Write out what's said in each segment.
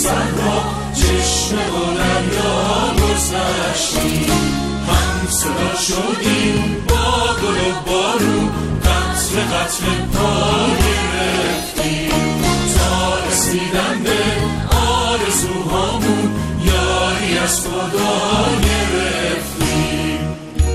صحرا چشمه و دریا گذشتیم، هم صدا شدیم با گل و بارون، قطره قطره پا گرفتیم تا رسیدن به آرزوهامون، یاری از خدا گرفتیم.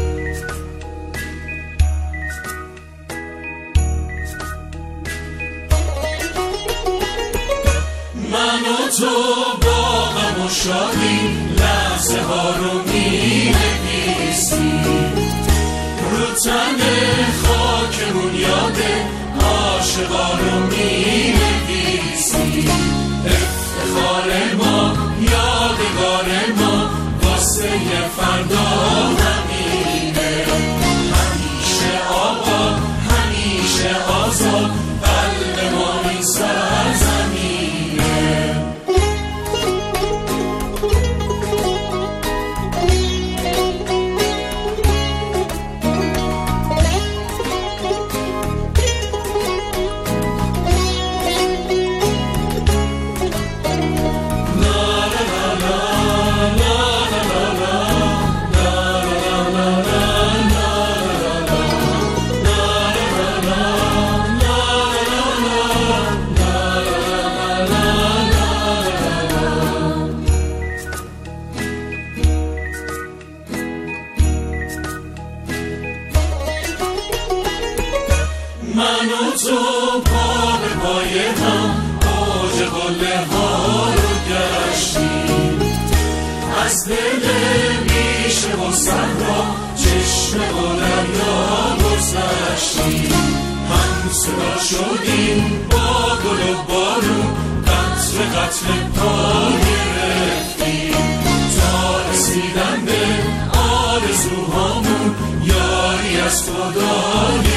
من و تو با غم و شادی لحظه ها رو می نویسیم، رو تن خاکمون یاد عاشقا رو می نویسیم. افتخار ما، یادگار ما، واسه فردا همینه، همیشه آباد، همیشه آزاد، قلب ما این سرزمینه. من و تو پا به پای هم اوج قله ها رو گشتیم، از دل بیشه و صحرا چشمه و دریا گذشتیم، هم صدا شدیم با گل و بارون، قطره قطره پا گرفتیم تا رسیدن به آرزوهامون، یاری از خدا